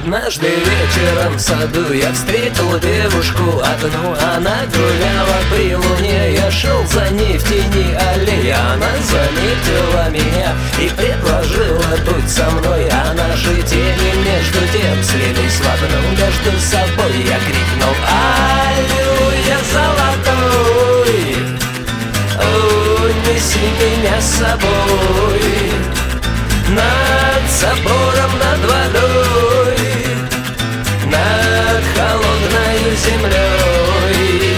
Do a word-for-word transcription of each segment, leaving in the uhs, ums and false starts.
Однажды вечером в саду я встретил девушку одну. Она гуляла при луне, я шел за ней в тени аллеи. Она заметила меня и предложила быть со мной, а наши тени между тем слились в одну. Между собой я крикнул: аллилуйя, золотой, унеси меня с собой над собором, над водой, над холодной землей.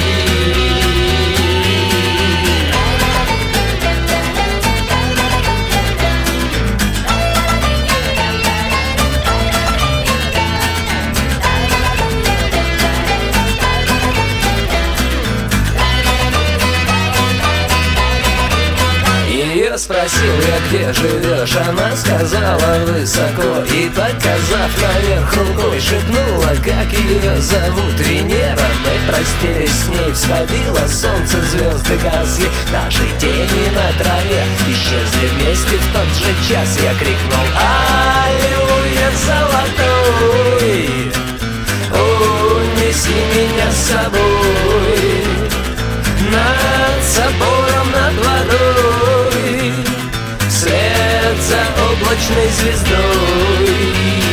Я спросил я, где живешь, она сказала высоко, и, показав наверх рукой, шепнула, как ее зовут. Венера. Мы простились с ней, всходило солнце, звезды гасли, наши тени на траве исчезли вместе в тот же час. Я крикнул: аллилуйя, золотой, унеси меня с собой над собором, над водой, вслед за облачной звездой.